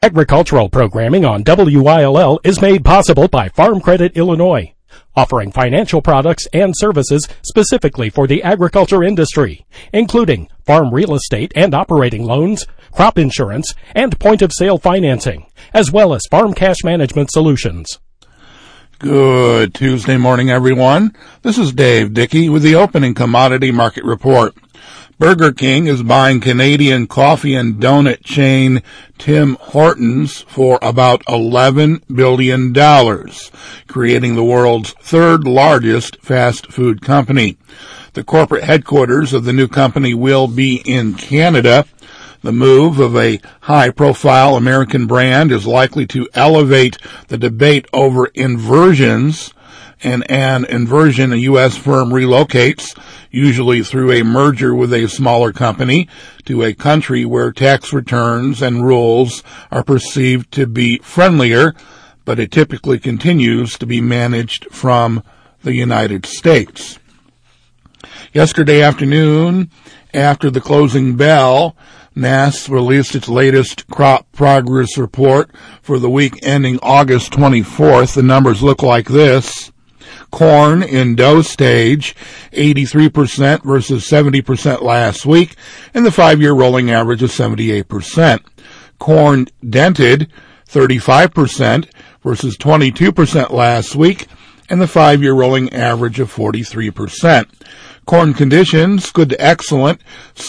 Agricultural programming on WILL is made possible by Farm Credit Illinois, offering financial products and services specifically for the agriculture industry, including farm real estate and operating loans, crop insurance, and point-of-sale financing, as well as farm cash management solutions. Good Tuesday morning, everyone. This is Dave Dickey with the opening commodity market report. Burger King is buying Canadian coffee and donut chain Tim Hortons for about $11 billion, creating the world's third largest fast food company. The corporate headquarters of the new company will be in Canada. The move of a high-profile American brand is likely to elevate the debate over inversions, and an inversion a U.S. firm relocates, usually through a merger with a smaller company, to a country where tax returns and rules are perceived to be friendlier, but it typically continues to be managed from the United States. Yesterday afternoon, after the closing bell, NASS released its latest crop progress report for the week ending August 24th. The numbers look like this. Corn in dough stage, 83% versus 70% last week, and the 5-year rolling average of 78%. Corn dented, 35% versus 22% last week, and the 5-year rolling average of 43%. Corn conditions, good to excellent,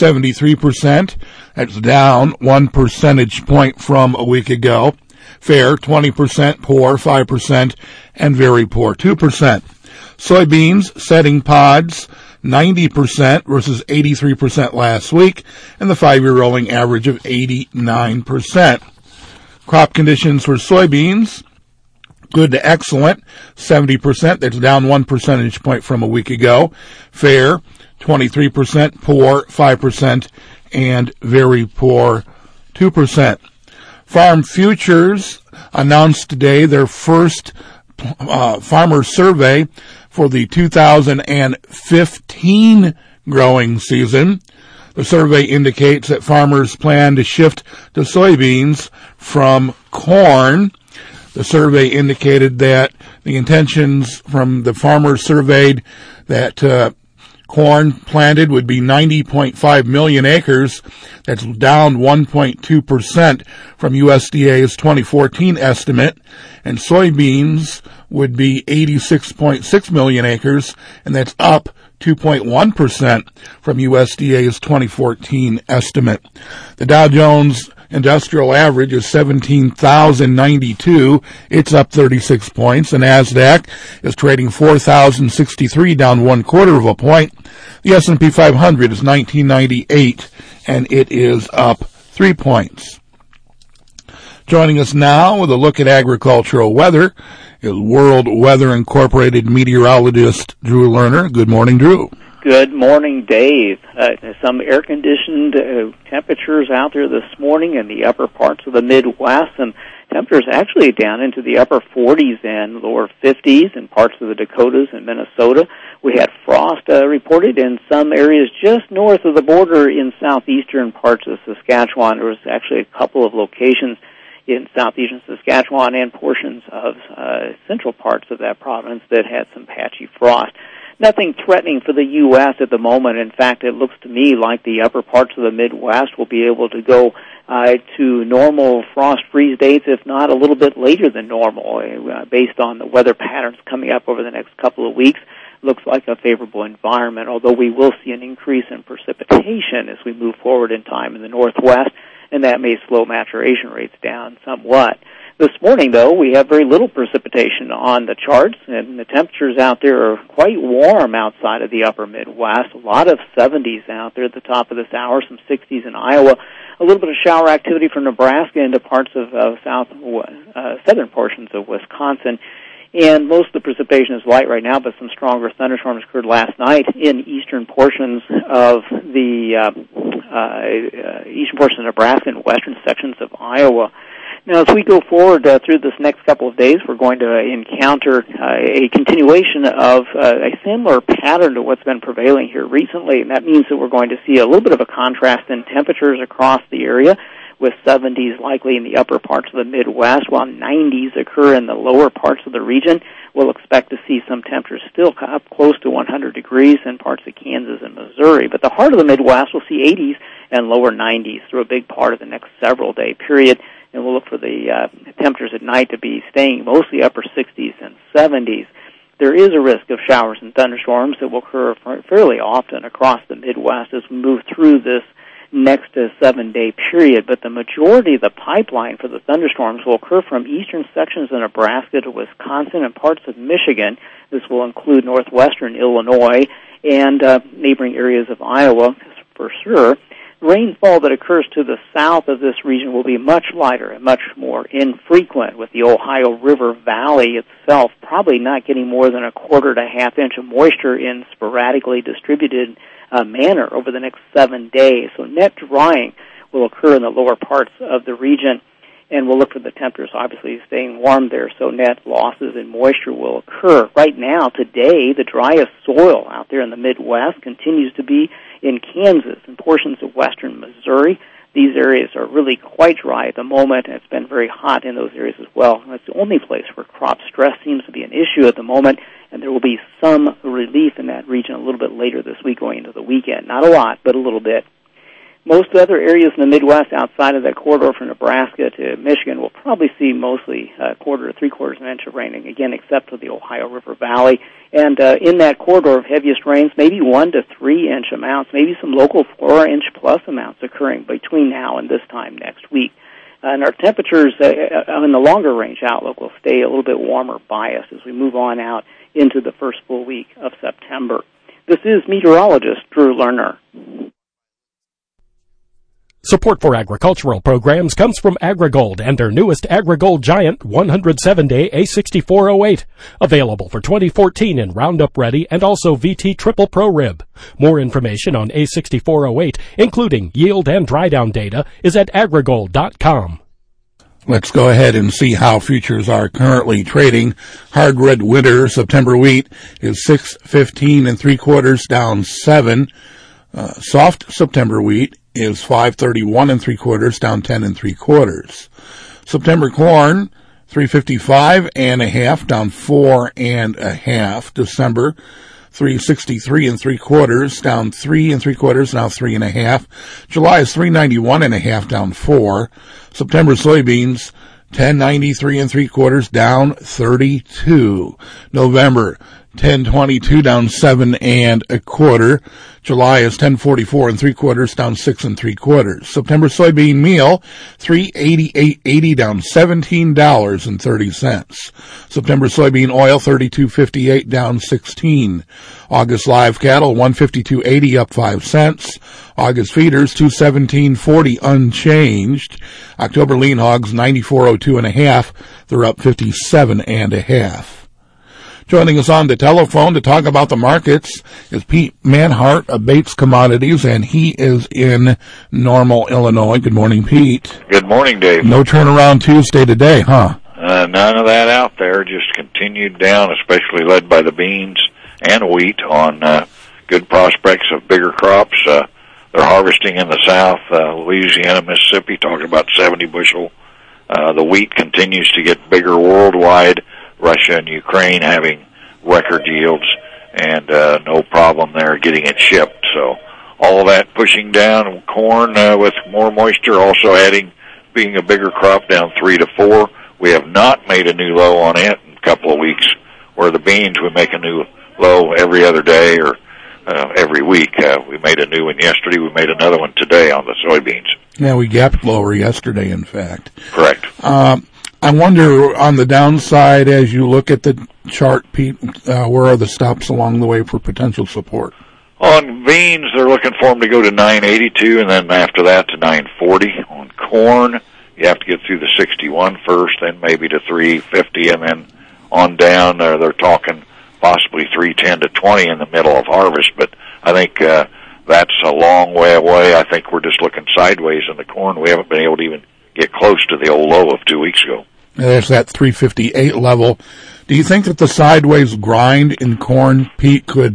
73%. That's down 1 percentage point from a week ago. Fair, 20%, poor, 5%, and very poor, 2%. Soybeans, setting pods, 90% versus 83% last week, and the 5-year rolling average of 89%. Crop conditions for soybeans, good to excellent, 70%. That's down 1 percentage point from a week ago. Fair, 23%, poor, 5%, and very poor, 2%. Farm Futures announced today their first farmer survey for the 2015 growing season. The survey indicates that farmers plan to shift to soybeans from corn. The survey indicated that the intentions from the farmers surveyed that corn planted would be 90.5 million acres. That's down 1.2% from USDA's 2014 estimate. And soybeans would be 86.6 million acres, and that's up 2.1% from USDA's 2014 estimate. The Dow Jones Industrial average is 17,092. It's up 36 points. The NASDAQ is trading 4,063, down 1/4 point. The S&P 500 is 1998, and it is up 3 points. Joining us now with a look at agricultural weather is World Weather Incorporated meteorologist Drew Lerner. Good morning, Drew. Good morning, Dave. Some air-conditioned temperatures out there this morning in the upper parts of the Midwest, and temperatures actually down into the upper 40s and lower 50s in parts of the Dakotas and Minnesota. We had frost reported in some areas just north of the border in southeastern parts of Saskatchewan. There was actually a couple of locations in southeastern Saskatchewan and portions of central parts of that province that had some patchy frost. Nothing threatening for the U.S. at the moment. In fact, it looks to me like the upper parts of the Midwest will be able to go to normal frost freeze dates, if not a little bit later than normal, based on the weather patterns coming up over the next couple of weeks. Looks like a favorable environment, although we will see an increase in precipitation as we move forward in time in the Northwest, and that may slow maturation rates down somewhat. This morning, though, we have very little precipitation on the charts, and the temperatures out there are quite warm outside of the upper Midwest. A lot of 70s out there at the top of this hour, some 60s in Iowa. A little bit of shower activity from Nebraska into parts of southern portions of Wisconsin. And most of the precipitation is light right now, but some stronger thunderstorms occurred last night in eastern portions of Nebraska and western sections of Iowa. Now, as we go forward through this next couple of days, we're going to encounter a continuation of a similar pattern to what's been prevailing here recently, and that means that we're going to see a little bit of a contrast in temperatures across the area. with 70s likely in the upper parts of the Midwest, while 90s occur in the lower parts of the region. We'll expect to see some temperatures still up close to 100 degrees in parts of Kansas and Missouri. But the heart of the Midwest will see 80s and lower 90s through a big part of the next several-day period. And we'll look for the temperatures at night to be staying mostly upper 60s and 70s. There is a risk of showers and thunderstorms that will occur fairly often across the Midwest as we move through this next 7-day period, but the majority of the pipeline for the thunderstorms will occur from eastern sections of Nebraska to Wisconsin and parts of Michigan. This will include northwestern Illinois and neighboring areas of Iowa for sure. Rainfall that occurs to the south of this region will be much lighter and much more infrequent, with the Ohio River Valley itself probably not getting more than a quarter to half inch of moisture in sporadically distributed manner over the next 7 days. So net drying will occur in the lower parts of the region, and we'll look for the temperatures obviously staying warm there, so net losses in moisture will occur. Right now, today, the driest soil out there in the Midwest continues to be in Kansas and portions of western Missouri. These areas are really quite dry at the moment, and it's been very hot in those areas as well. That's the only place where crop stress seems to be an issue at the moment, and there will be some relief in that region a little bit later this week going into the weekend. Not a lot, but a little bit. Most other areas in the Midwest outside of that corridor from Nebraska to Michigan will probably see mostly a quarter to three-quarters of an inch of rain, again, except for the Ohio River Valley. And in that corridor of heaviest rains, maybe 1 to 3 inch amounts, maybe some local 4 inch plus amounts occurring between now and this time next week. And our temperatures in the longer range outlook will stay a little bit warmer biased as we move on out into the first full week of September. This is meteorologist Drew Lerner. Support for agricultural programs comes from AgriGold and their newest AgriGold Giant 107-day A6408. Available for 2014 in Roundup Ready and also VT Triple Pro Rib. More information on A6408, including yield and dry down data, is at agrigold.com. Let's go ahead and see how futures are currently trading. Hard red winter September wheat is 6.15 3/4 down 7. Soft September wheat is 5.31 3/4 down 10 3/4. September corn 3.55 1/2 down 4 1/2. December 3.63 3/4 down 3 3/4 now 3 1/2. July is 3.91 1/2 down 4. September soybeans 10.93 3/4 down 32. November 10.22 down 7 1/4. July is 10.44 3/4 down 6 3/4. September soybean meal 3.88.80 down $17.30. September soybean oil 32.58 down 16. August live cattle 152.80 up 5 cents. August feeders 217.40 unchanged. October lean hogs 94.02 1/2. They're up 57 1/2. Joining us on the telephone to talk about the markets is Pete Manhart of Bates Commodities, and he is in Normal, Illinois. Good morning, Pete. Good morning, Dave. No turnaround Tuesday today, huh? None of that out there. Just continued down, especially led by the beans and wheat on good prospects of bigger crops. They're harvesting in the south, Louisiana, Mississippi, talking about 70 bushel. The wheat continues to get bigger worldwide. Russia and Ukraine having record yields, and no problem there getting it shipped. So all that pushing down. Corn with more moisture also being a bigger crop, down 3 to 4. We have not made a new low on it in a couple of weeks, where the beans we make a new low every other day or every week. We made a new one yesterday. We made another one today on the soybeans. Yeah, we gapped lower yesterday, in fact. Correct. I wonder, on the downside, as you look at the chart, Pete, where are the stops along the way for potential support? On beans, they're looking for them to go to 982, and then after that to 940. On corn, you have to get through the 61 first, then maybe to 350, and then on down, they're talking possibly 310 to 20 in the middle of harvest. But I think that's a long way away. I think we're just looking sideways in the corn. We haven't been able to even get close to the old low of 2 weeks ago. There's that 358 level. Do you think that the sideways grind in corn, Pete, could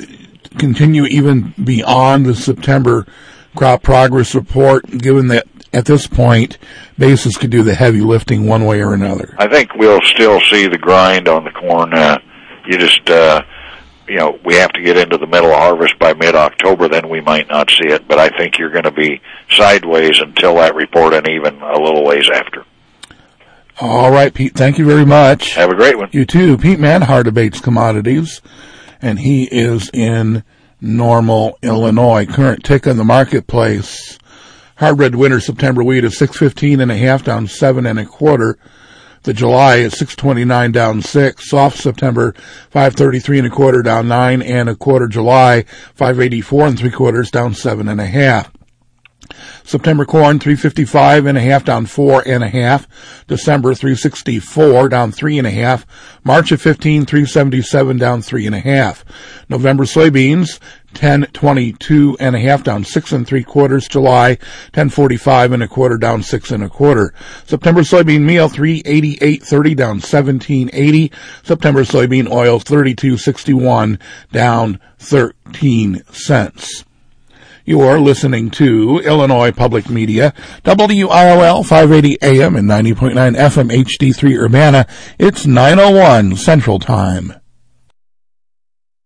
continue even beyond the September crop progress report, given that at this point, basis could do the heavy lifting one way or another. I think we'll still see the grind on the corn. You just, we have to get into the middle of harvest by mid-October, then we might not see it. But I think you're going to be sideways until that report and even a little ways after. All right, Pete, thank you very much. Have a great one. You too. Pete Manhart debates commodities, and he is in Normal, Illinois. Current tick in the marketplace. Hard red winter September wheat is 615.5, down 7 1/4. The July is 629, down 6. Soft September 533 1/4, down 9 1/4. July 584 3/4, down 7 1/2. September corn 355.5, down 4 1/2. December 364, down 3 1/2. March of 15 377, down 3 1/2. November soybeans 1022.5, down 6 3/4. July 1045 1/4, down 6 1/4. September soybean meal 388.30, down 17.80. September soybean oil 32.61, down 13 cents. You are listening to Illinois Public Media, WIOL 580 AM and 90.9 FM HD3 Urbana. It's 9:01 Central Time.